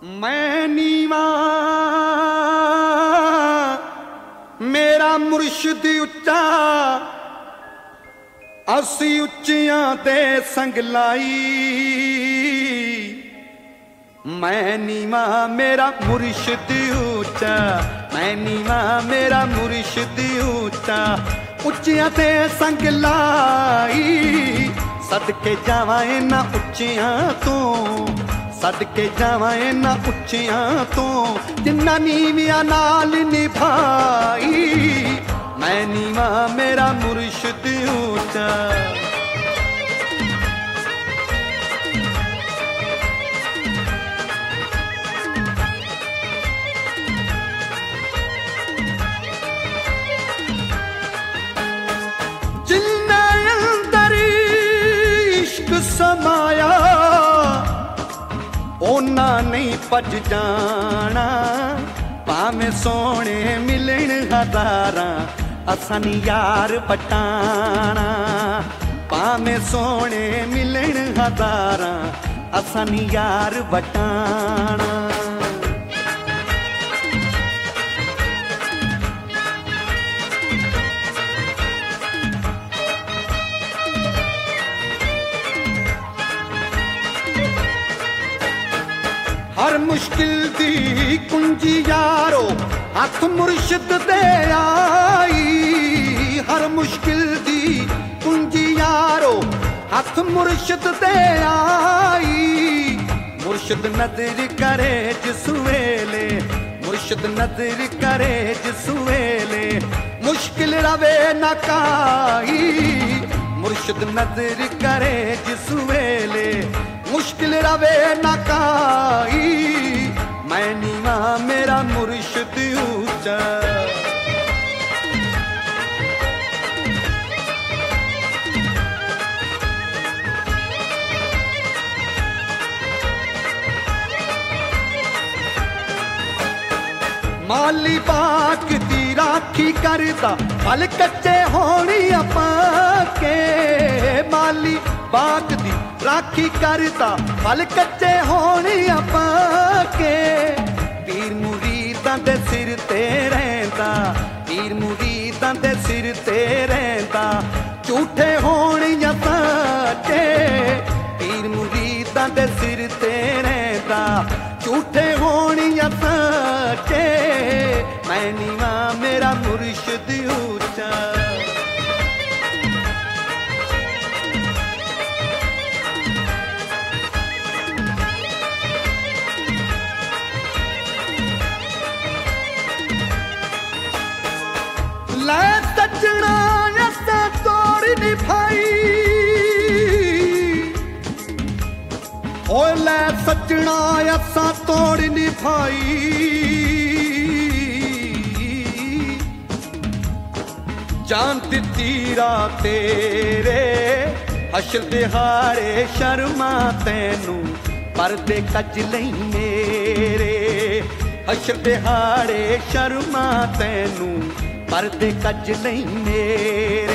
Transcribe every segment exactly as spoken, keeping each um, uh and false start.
मैं नीवा मेरा मुर्शिद उच्चा, असी उच्चियां ते संग लाई। मैं नीवा मेरा मुर्शिद उच्चा, मैं नीवा मेरा मुर्शिद उच्चा, उच्चियां ते संग लाई। सदके जावां इन्हां उच्चियां तो, सदके जावां इन्हां उच्चियां तो, जिन्ना नीवियां नाल निभाई। मैं नीवा मेरा मुर्शिद उच्चा। जिन्ने अंदर इश्क समाया, ओना नहीं भज जाना। भावें सोने मिलन हजारां, असां नी यार पटाना। भावें सोने मिलन हजारां, असां नी यार वटाना। हर मुश्किल दी कुंजी यारो हथ मुर्शिद दे आई। हर मुश्किल दी कुंजी यारो हथ मुर्शिद दे आई। मुर्शिद नजर करे जिस वेले, मुर्शिद नजर करे जिस वेले, मुश्किल रवे न काई। मुर्शिद नजर करे जिस वेले, मुश्किल रवे न काई। मैं नीवा मेरा मुर्शिद ऊंचा। माली बाग दी राखी करदा, फल कच्चे होनी पाके। माली बाग दी राखी करदा, फल कच्चे होने पाके। पीर मुरीदां दे सिर ते रहिंदा, पीर मुरीदां दे सिर ते रहिंदा, झूठे होने या सच्चे। पीर मुरीदां दे सिर ते रहिंदा, झूठे होने या सच्चे। मैं नीवा मेरा मुर्शिद ऊंचा। लै सजना असा तोड़ निभाई, ओ लै सजना असा तोड़ निभाई। जान दित्ती रात तेरे हशर दिहाड़े, शर्मा तैनू परदे कज लई मेरे। हशर दिहाड़े शर्मा तैनू परदे कज नहीं मेरे।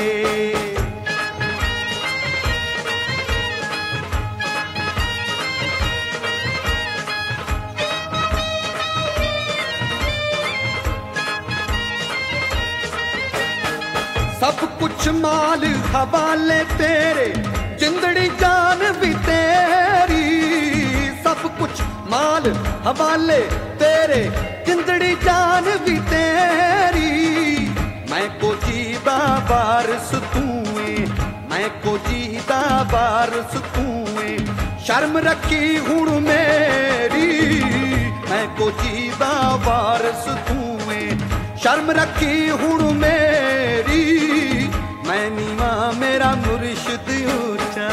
सब कुछ माल हवाले तेरे, जिंदड़ी जान भी तेरी। सब कुछ माल हवाले तेरे, जिंदड़ी जान भी तेरी। मैं को जीदा वारस तूए, मैं को जीदा वारस तूए, शर्म रखी हुण मेरी। मैं को जीदा वारस तूए, शर्म रखी हुण मेरी। मैं नीवा मेरा मुर्शिद ऊंचा।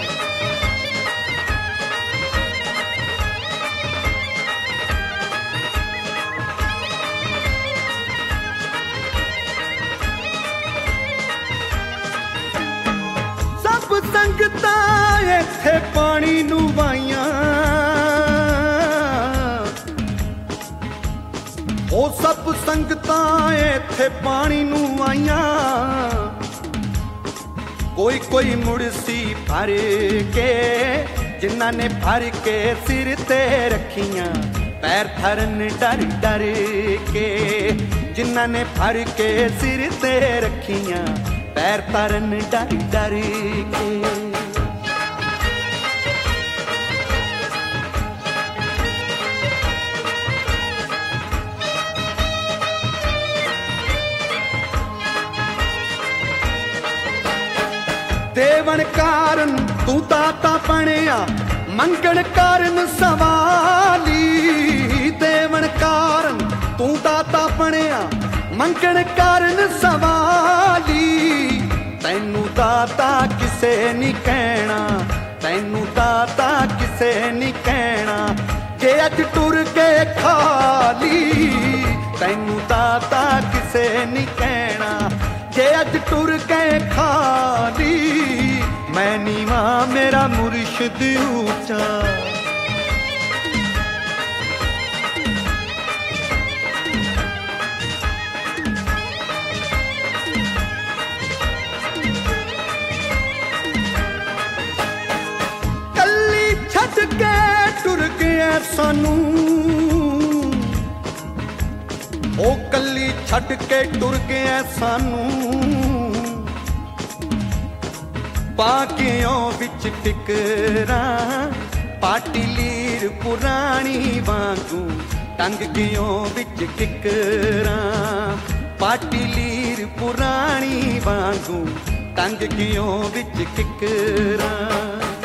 संगतां इत्थे पानी नू वाइयां, ओ सब संगतां इत्थे पानी नू आइयां। कोई कोई मुड़सी भर के, जिन्हां ने भर के सिर ते रखियां। पैर धरन डर डर के, जिन्ना ने फड़ के सिर ते रखियां पैर धरन डर डर के। देवन कारण तू दाता बनिया, मंगण कारण सवाली। देवन कारण तू दाता बनिया, मंगण कारण सवाली। तैनू दाता किसे नहीं कहना, तैनू दाता किसे नहीं कहना, जे अज टुर के खाली। तैनू दाता किसे नहीं कहना, जे अज टुर के खाली। मैं नीवा मेरा मुर्शिद ऊंचा, कल्ली छड़ के टुर गया सानू। ओ कल्ली छड़ के टुर गया सानू, बाकियों विच फिकरां पाटी लीर पुरानी वांगू। टंग गियों विच किकरां पाटी लीर पुरानी वांगू। टंग गियों विच किकरां।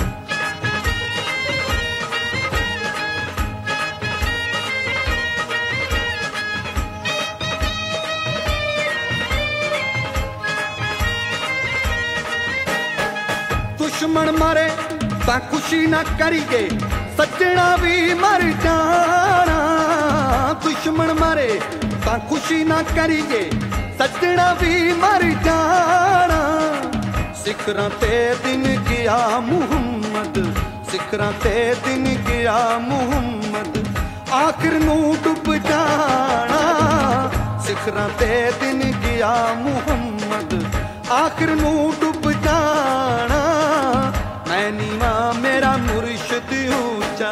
दुश्मन मरे तां खुशी ना करिए, सज्जना भी मर जाना। दुश्मन मरे तां खुशी ना करिए, सज्जना भी मर जाना। सिखरां ते दिन गया मुहम्मद, सिखरां ते दिन गया मुहम्मद। आखिर नू डुब जाना, सिखरां ते दिन गया मुहम्मद। आखिर नू डुब जाना। मैं नीवा मेरा मुर्शिद ऊंचा,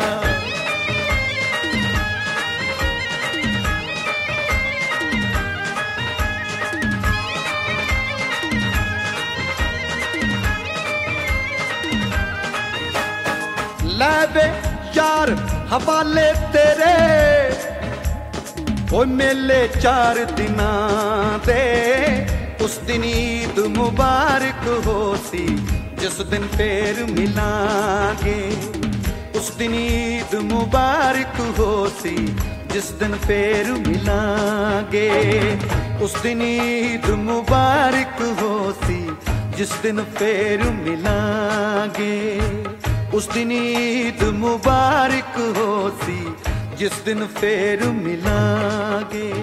ले यार हवाले तेरे। ओ मेले चार दिना दे, उस दिन ईद मुबारक हो सी, जिस दिन फेर मिलांगे। उस दिन ईद मुबारक हो सी, जिस दिन फेर मिलांगे। उस दिन ईद मुबारक हो सी, जिस दिन फेर मिलांगे। उस दिन ईद मुबारक हो सी, जिस दिन फेर मिलांगे।